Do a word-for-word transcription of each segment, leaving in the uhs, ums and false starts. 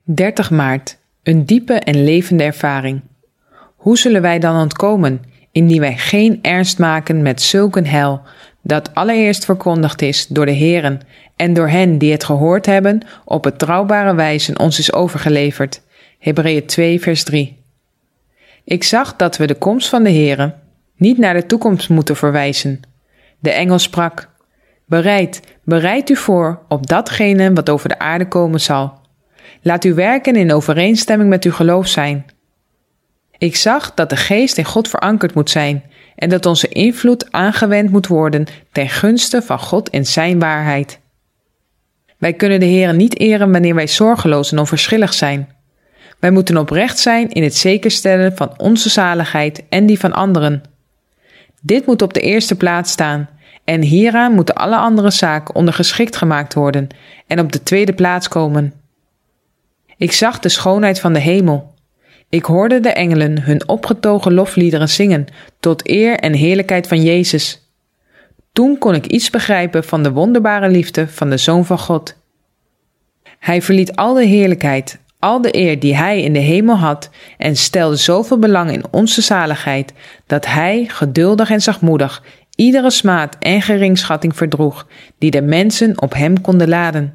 dertig maart. Een diepe en levende ervaring. Hoe zullen wij dan ontkomen, indien wij geen ernst maken met zulk een heil, dat allereerst verkondigd is door de Heeren en door hen die het gehoord hebben, op betrouwbare wijze ons is overgeleverd. Hebreeën twee vers drie. Ik zag dat we de komst van de Heere niet naar de toekomst moeten verwijzen. De engel sprak: Bereid, bereid u voor op datgene wat over de aarde komen zal. Laat uw werken in overeenstemming met uw geloof zijn. Ik zag dat de geest in God verankerd moet zijn en dat onze invloed aangewend moet worden ten gunste van God en zijn waarheid. Wij kunnen de Heere niet eren wanneer wij zorgeloos en onverschillig zijn. Wij moeten oprecht zijn in het zekerstellen van onze zaligheid en die van anderen. Dit moet op de eerste plaats staan en hieraan moeten alle andere zaken ondergeschikt gemaakt worden en op de tweede plaats komen. Ik zag de schoonheid van de hemel. Ik hoorde de engelen hun opgetogen lofliederen zingen tot eer en heerlijkheid van Jezus. Toen kon ik iets begrijpen van de wonderbare liefde van de Zoon van God. Hij verliet al de heerlijkheid, al de eer die hij in de hemel had en stelde zoveel belang in onze zaligheid, dat hij, geduldig en zachtmoedig, iedere smaad en geringschatting verdroeg, die de mensen op hem konden laden.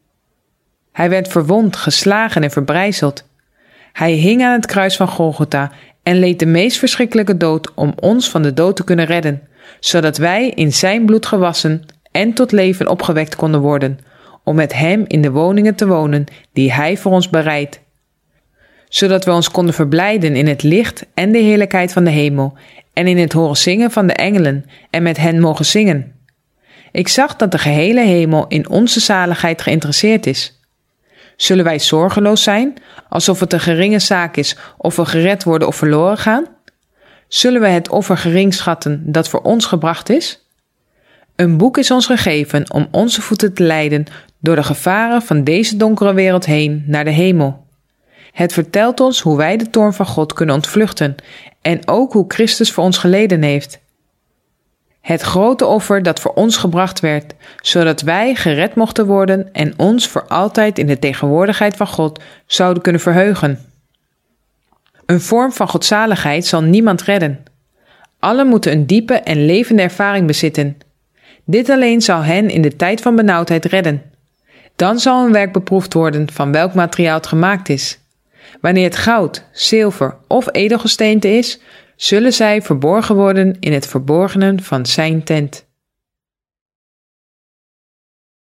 Hij werd verwond, geslagen en verbrijzeld. Hij hing aan het kruis van Golgotha en leed de meest verschrikkelijke dood om ons van de dood te kunnen redden, zodat wij in zijn bloed gewassen en tot leven opgewekt konden worden, om met hem in de woningen te wonen die hij voor ons bereidt, zodat we ons konden verblijden in het licht en de heerlijkheid van de hemel en in het horen zingen van de engelen en met hen mogen zingen. Ik zag dat de gehele hemel in onze zaligheid geïnteresseerd is. Zullen wij zorgeloos zijn, alsof het een geringe zaak is of we gered worden of verloren gaan? Zullen we het offer gering schatten dat voor ons gebracht is? Een boek is ons gegeven om onze voeten te leiden door de gevaren van deze donkere wereld heen naar de hemel. Het vertelt ons hoe wij de toorn van God kunnen ontvluchten en ook hoe Christus voor ons geleden heeft. Het grote offer dat voor ons gebracht werd, zodat wij gered mochten worden en ons voor altijd in de tegenwoordigheid van God zouden kunnen verheugen. Een vorm van godzaligheid zal niemand redden. Allen moeten een diepe en levende ervaring bezitten. Dit alleen zal hen in de tijd van benauwdheid redden. Dan zal een werk beproefd worden van welk materiaal het gemaakt is. Wanneer het goud, zilver of edelgesteente is, zullen zij verborgen worden in het verborgene van zijn tent.